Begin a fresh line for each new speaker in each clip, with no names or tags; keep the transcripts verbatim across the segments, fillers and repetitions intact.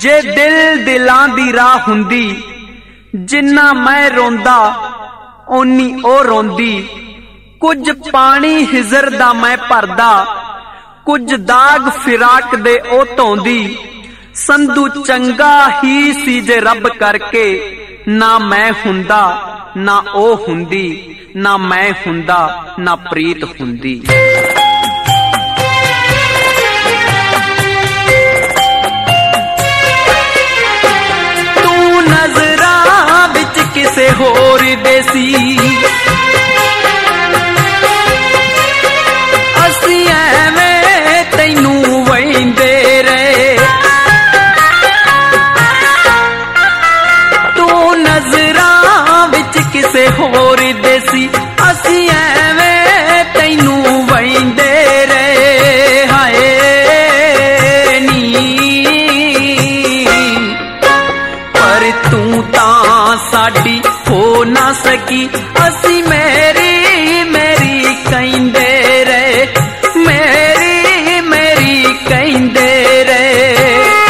जे दिल दिलां दी राह हुंदी, जिन्ना मैं रोंदा ओनी ओ रोंदी। कुछ पानी हिजर दा मैं भरदा, कुछ दाग फिराक दे ओ धोंदी। संधू चंगा ही सी जे रब करके, ना मैं हुंदा ना ओ हुंदी, ना मैं हुंदा ना प्रीत हुंदी। तू नजरां विच किसे होर देसी, असी एवें तैनू वहिंदे रहे। तू नजरां विच किसे होर देसी, असी एवें तैनू वहिंदे रहे। हाय नी पर तू तां साडी हो ना सकी, असी मेरी मेरी कहिंदे रहे, मेरी मेरी कहिंदे रहे।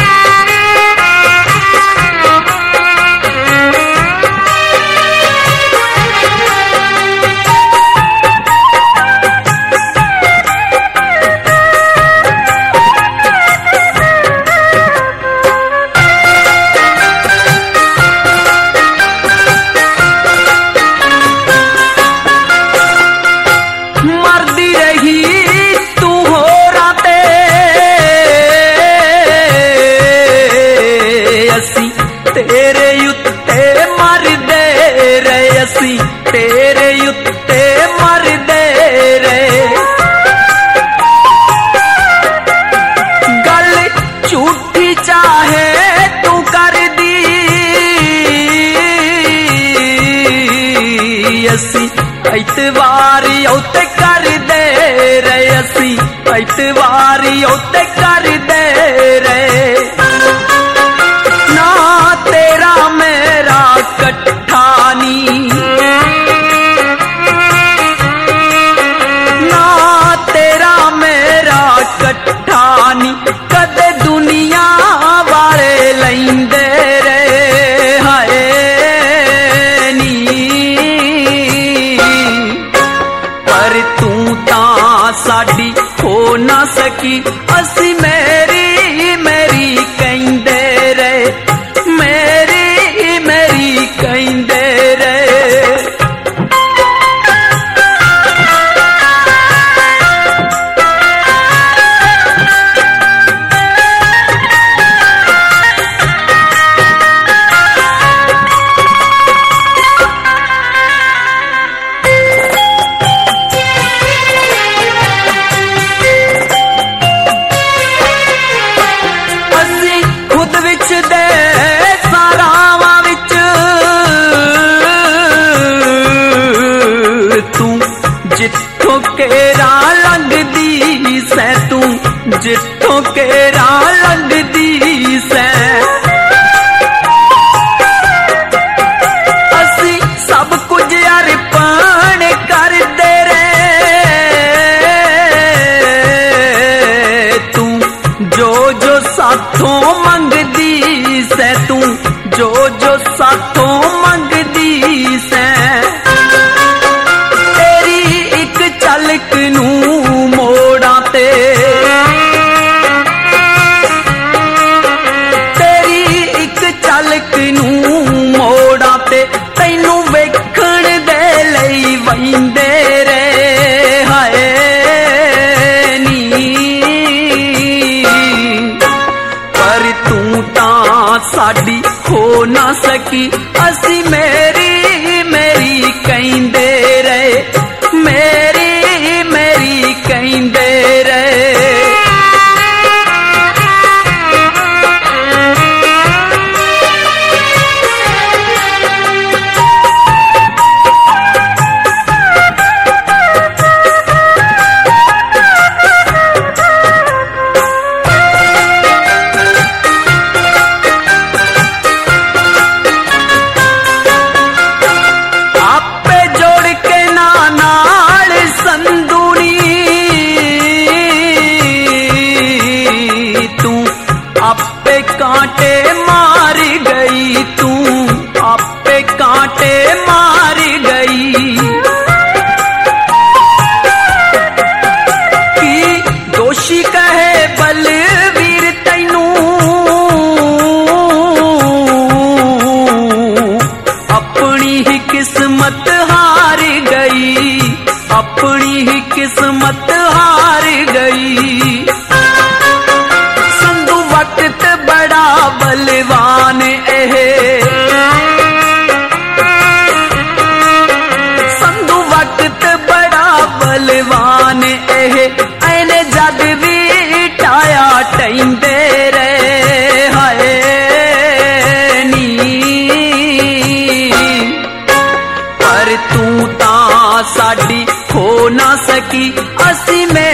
मरदी रही तू होरां ते, असी तेरे उत्ते मरदे रहे, असी तेरे उत्ते मरदे रहे। गल झूठी चाहे तू कर दी, असी इतवारी उत्ते कर दे रहे, असी इतवारी उत्ते कर दे रहे। ना तेरा मेरा कट्ठा नी, ना तेरा मेरा कट्ठा नी, कदे दुनिया वाले लैंदे रहे। हाय नी पर तू तां साडी हो ना सकी, असी मेरी मेरी कहिंदे रहे, मेरी मेरी कहिंदे रहे। असी खुद विच दे सारावां विच, तू जिथों केरा लंघदी सै, तू जिथों केरा लंघदी सै। असी सब कुछ अर्पण करदे रहे, तू जो जो साथों मंगदी सै, तू जो जो साथों मंगदी सै। तेरी एक झलक नू मोड़ां ते, तेरी एक झलक नू मोड़ां ते, तैनू वेखण दे लई वहिंदे रहे। हाय नी पर तू तां साडी हो ना सकी, असी मेरी मेरी कहिंदे रहे, मेरी मेरी कहिंदे रहे। आपे जोड़ कहंदे रहे हाय नी, पर तू तां साडी हो ना सकी, असी